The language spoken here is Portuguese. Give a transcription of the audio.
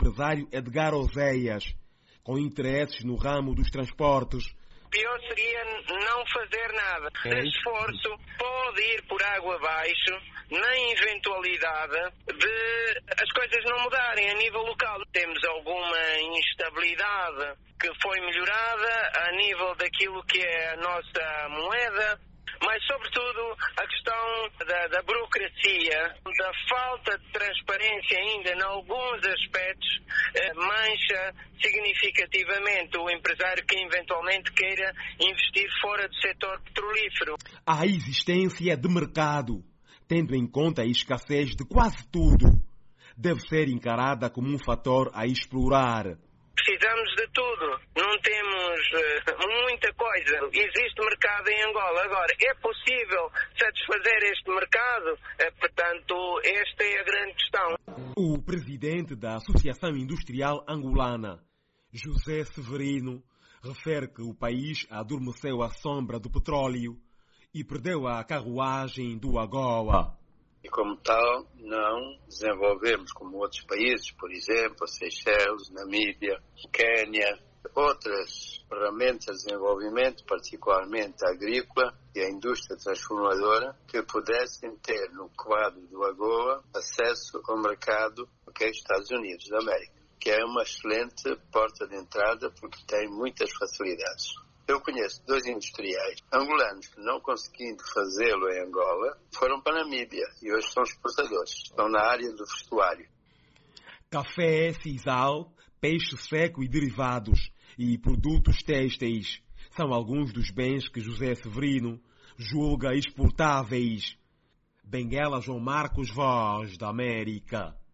empresário Edgar Ozeias, com interesses no ramo dos transportes. Pior seria não fazer nada. Esse esforço pode ir por água abaixo na eventualidade de as coisas não mudarem a nível local. Temos alguma instabilidade que foi melhorada a nível daquilo que é a nossa moeda, mas sobretudo a questão da burocracia, da falta de transparência ainda em alguns aspectos, mancha significativamente o empresário que eventualmente queira investir fora do setor petrolífero. A existência de mercado, tendo em conta a escassez de quase tudo, deve ser encarada como um fator a explorar. Precisamos de tudo, não temos muita coisa. Existe mercado em Angola. Agora, é possível satisfazer este mercado? Portanto, esta é a grande questão. O presidente da Associação Industrial Angolana, José Severino, refere que o país adormeceu à sombra do petróleo e perdeu a carruagem do AGOA. E como tal, não desenvolvemos como outros países, por exemplo, Seychelles, Namíbia, Quênia, outras ferramentas de desenvolvimento, particularmente a agrícola e a indústria transformadora, que pudessem ter no quadro do AGOA acesso ao mercado que é os Estados Unidos da América, que é uma excelente porta de entrada porque tem muitas facilidades. Eu conheço 2 industriais angolanos que, não conseguindo fazê-lo em Angola, foram para a Namíbia e hoje são exportadores. Estão na área do vestuário. Café, sisal, peixe seco e derivados e produtos têxteis são alguns dos bens que José Severino julga exportáveis. Benguela João Marcos, Voz da América.